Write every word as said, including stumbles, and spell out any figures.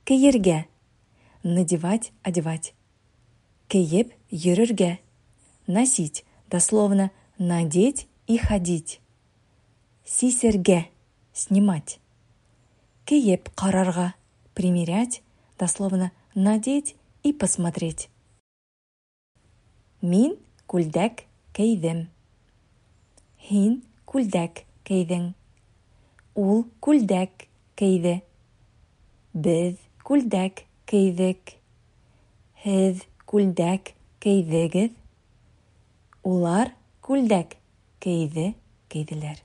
Кейергә. Надевать, одевать. Кейеп, йөрергә. Носить, дословно надеть и ходить. Сисергә, снимать. Кейеп карарга, примерять, дословно надеть и посмотреть. Мин күлдәк кейдем. Һин күлдәк кейдең. Ул күлдәк кейде. Без күлдәк кейдек. Һез күлдәк кейдегез. Улар күлдәк кейде, кейделәр.